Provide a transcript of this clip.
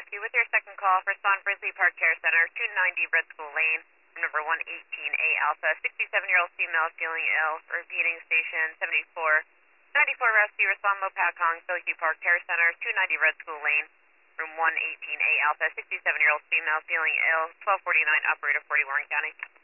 Rescue with your second call for Swan Brisley Park Care Center, 290 Red School Lane, number 118A Alpha. 67-year-old female feeling ill. Repeating station 74. 94 Rescue, respond Mopac Hong, Bellevue Park Care Center, 290 Red School Lane, room 118A Alpha. 67-year-old female feeling ill. 1249 operator 40 Warren County.